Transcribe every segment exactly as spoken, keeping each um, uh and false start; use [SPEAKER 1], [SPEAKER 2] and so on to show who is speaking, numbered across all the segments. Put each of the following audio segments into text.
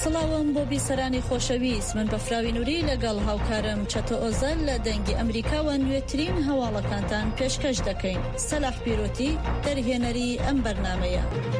[SPEAKER 1] سڵاوم بۆ بیسەرانی خۆشەویست، من بەفراوی نووری لەگەڵ هاوکارم چەتە ئۆزەل لە دەنگی ئەمریکاوە نوێترین هەواڵەکانتان پێشکەش دەکەین. سەلاح پیرۆتی دەرهێنەری ئەم بەرنامەیە.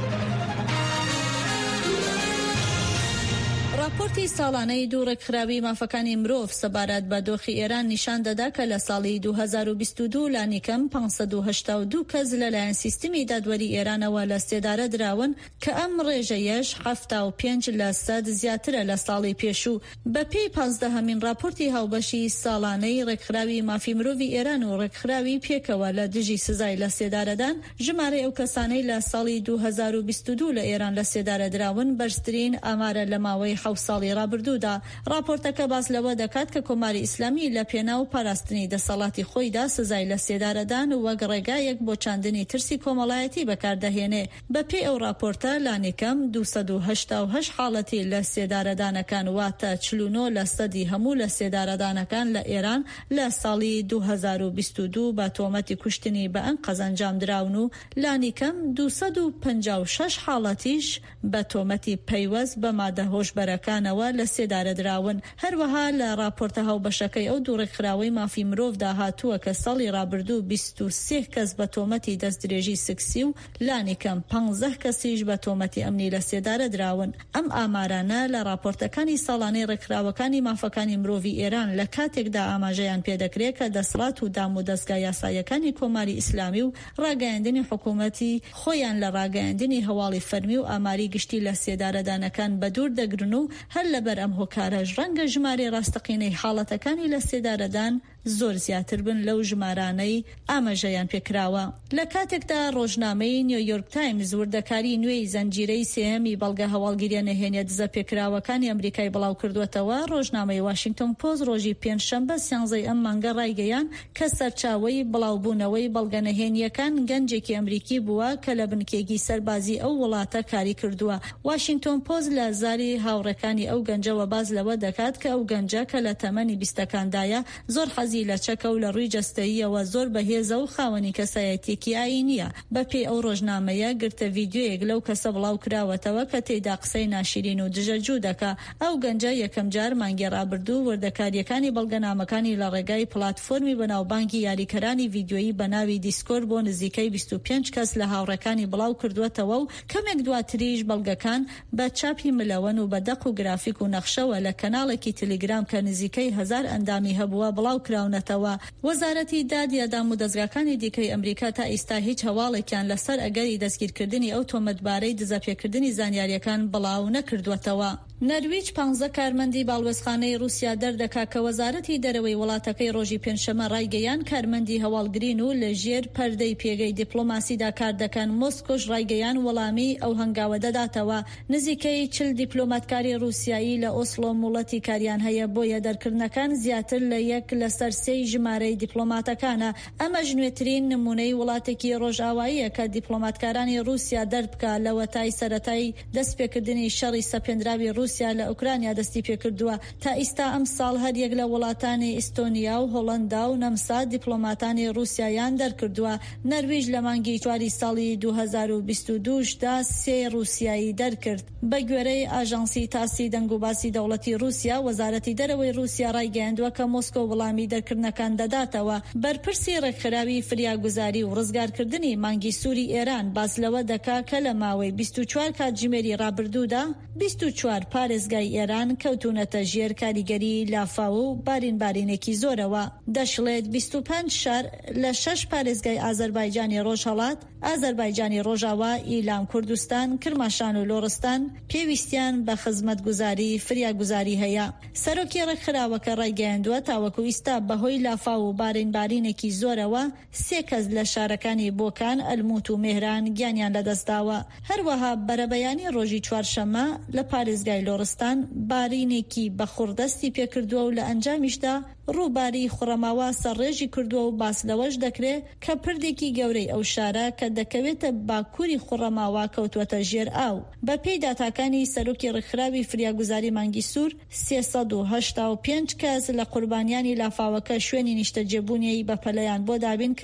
[SPEAKER 1] راپۆرتی ساڵانەی دوو ڕێکخراوی مافەکانی مرۆڤ سەبارەت بە دۆخی ئێران نیشان دەدا کە لە ساڵی دوو هەزار و بیست و دوو لانیکەم پانسەد و هەشتا و دوو کەس لەلایەن سیستمی دادوەری ئێرانەوە لە سێدارە دراون کە ئەم ڕێژەیەش هەفتا و پێنج لە سەد زیاترە لە ساڵی پێشوو. بەپێی پانزدەهەمین راپۆرتی هاوبەشی ساڵانەی ڕێکخراوی مافی مرۆڤی ئێران و ڕێکخراوی پێکەوە لە دژی سزای لە سێدارەدان، ژمارە ئەو کەسانەی لە ساڵی دوو هەزار و بیست و دوو لە ئێران لە سێدارە دراون بەرزترین ئامارە لە ماوەی حەوت ساڵی ڕابردوودا. راپۆرتەکە باس لەوە دەکات کە کۆماری ئیسلامی لە پێناو پاراستنی دەسەڵاتی خۆیدا سزای لە سێدارەدان وەک ڕێگایەک بۆ چاندنی ترسی کۆمەڵایەتی بەکاردەهێنێ. بەپێی ئەو راپۆرتە لانیکەم دووسەد و هەشتا و هەشت حاڵەتی لە سێدارەدانەکان واتە چل و نۆ لە سەدی هەموو لە سێدارەدانەکان لە ئێران لە ساڵی دوو هەزار و بیست و دوو بە تۆمەتی کوشتنی بە ئەنقەز ئەنجام دراون و لانیکەم دووسەد و پەنجا و شەش حاڵەتیش بە تۆمەتی پەیوەست بە مادە هۆشبەرەکانەوە لە سێدارە دراون. هەروەها لە راپۆرتە هاوبەشەکەی ئەو دوو ڕێکخراوەی مافی مرۆڤدا هاتووە کە ساڵی ڕابردوو بیست و سێ کەس بە تۆمەتی دەستدرێژی سکسی و لانیکەم پانزە کەسیش بە تۆمەتی ئەمنی لە سێدارە دراون. ئەم ئامارانە لە راپۆرتەکانی ساڵانەی ڕێکخراوەکانی مافەکانی مرۆڤی ئێران لە کاتێکدا ئاماژەیان پێدەکرێت کە دەسەڵات و دام و دەستگا یاساییەکانی کۆماری ئیسلامی و ڕاگەیاندنی حکوومەتی خۆیان لە ڕاگەیاندنی هەواڵی فەرمی و ئاماری گشتی لە سێدارەدانەکان بەدوور دەگرن و هەر لەبەر ئەم هۆکارەش ڕەنگە ژمارەی ڕاستەقینەی حاڵەتەکانی لە سێدارەدان زۆر زیاتر بن لەو ژمارانەی ئاماژەیان پێکراوە. لە کاتێکدا ڕۆژنامەی نیویۆرک تایمز وردەکاری نوێی زەنجیرەی سێهەمی بەڵگە هەواڵگیریە نەهێنیە دزە پێکراوەکانی ئەمریکای بڵاو کردوێتەوە، ڕۆژنامەی واشنگتن پۆست ڕۆژی پێنجشەمبە سیانزەی ئەم مانگە ڕایگەیاند کە سەرچاوەی بڵاوبوونەوەی بەڵگە نەهێنیەکان گەنجێکی ئەمریکی بووە کە لە بنکێکی سەربازی ئەو وڵاتە کاری کردووە. واشنگتن پۆست لە زاری هاوڕێکانی ئەو گەنجەوە باز لەوە دەکات کە ئەو گەنجە کە لە تەمەنی بیستەکاندایە زۆر حەزی لە چەکە و لە ڕووی جەستەییەوە زۆر بەهێزە و خاوەنی کەسایەتێکی ئاینیە. بەپێی ئەو ڕۆژنامەیە گرتە ڤیدیۆیەک لەو کەسە بڵاو کراوەتەوە کە تێیدا قسەی ناشرین و دژەجوو دەکا. ئەو گەنجە یەکەم جار مانگی ڕابردوو وردەکاریەکانی بەڵگەنامەکانی لە ڕێگای پلاتفۆرمی بەناوبانگی یاریکەرانی ڤیدیۆیی بە ناوی دیسکۆرد بۆ نزیکەی بیست و پێنج کەس لە هاوڕێکانی بڵاو کردوێتەوە و کەمێک دواتریش بەڵگەکان بە چاپی ملەوەن و بە دەق و گرافیک و نەخشەوە لە کەناڵێکی تەلەگرام کە نزیکەی هەزار ئەندامی هەبووە بڵاو کراونەتەوە. وەزارەتی دادیا دام و دەستگاکانی دیکەی ئەمریکا تا ئێستا هیچ هەواڵێکیان لەسەر ئەگەری دەستگیرکردنی ئەو تۆمەتبارەی دزەپێکردنی زانیاریەکان بڵاو نەکردوێتەوە. نەرویج پانزە کارمەندی باڵوێزخانەی رووسیا دەردەکا کە وەزارەتی دەرەوەی وڵاتەکەی ڕۆژی پێنجشەمە ڕایگەیان کارمەندی هەواڵگرین و لە ژێر پەردەی پێگەی دیپلۆماسیدا کار دەکەن. مۆسکۆش ڕایگەیان وەڵامی ئەو هەنگاوە دەداتەوە. نزیکەی چل دیپلۆماتکاری رووسیایی لە ئۆسلۆ موڵەتی کاریان هەیە بۆیە دەرکردنەکان زیاتر لە یەک لەسەر سێی ژمارەی دیپلۆماتەکانە. ئەمە ژنوێترین نمونەی وڵاتێکی ڕۆژئاواییە کە دیپلۆماتکارانی رووسیا دەربکە لە وەتای سەرەتای دەستپێکردنی شەڕی سەپێنراوی رووسیا لە ئوکرانیا دەستی پێکردووە. تا ئێستا ئەم ساڵ هەر یەک لە وڵاتانی ئیستۆنیا و هۆڵەندا و نەمسا دیپلۆماتانی رووسیایان دەرکردووە. نەرویج لە مانگی چواری ساڵی دوو هەزار و بیست و دووشدا سێ رووسیایی دەرکرد. بە گوێرەی ئاژانسی تاسی دەنگ و باسی دەوڵەتی رووسیا، وەزارەتی دەرەوەی رووسیا ڕایگەیاندووە کە مۆسکۆ وەڵامی دەرکردنەکان دەداتەوە. بەرپرسی ڕێکخراوی فریاگوزاری و ڕزگارکردنی مانگی سووری ئێران باس لەوە دەکا کە لە ماوەی بیست و چوار کاتژمێری ڕابردوودا بیست و چوار پارێزگای ئێران کەوتونەتە ژێر کاریگەری لافاو و بارین بارینێکی زۆرەوە. دەشڵێت بیست و پێنج شار لە شەش پارێزگای ئازەربایجانی ڕۆژهەڵات، ئازەربایجانی ڕۆژاوا، ئیلام کوردستان، کرماشان و لۆڕستان پێویستیان بە خزمەتگوزاری فریاگوزاری هەیە. سەرۆکی ڕێکخراوەکە ڕایگەیاندووە تاوەکو ئێستا بەهۆی لافاو و بارین بارینێکی زۆرەوە سێ کەس لە شارەکانی بۆکان، ئەلموت و مێهران گیانیان لەدەستداوە. هەروەها بەرەبەیانی ڕۆژی چوارشەممە لە پارێزگای لۆڕستان بارینێکی بەخوردەستی پێکردووە و لە ئەنجامیشدا ڕووباری خوڕەماوە سەرڕێژی کردووە و باس لەوەش دەکرێت کە پردێکی گەورەی ئەو شارە کە دەکەوێتە باکووری خوڕەماوە کەوتوەتە ژێر ئاو. بە پێی داتاکانی سەرۆکی ڕێکخراوی فریاگوزاری مانگی سوور، سێسەد و هەشتا و پێنج کەس لە قوربانیانی لافاوەکە شوێنی نیشتەجێبوونیەی بەپەلەیان بۆ دابین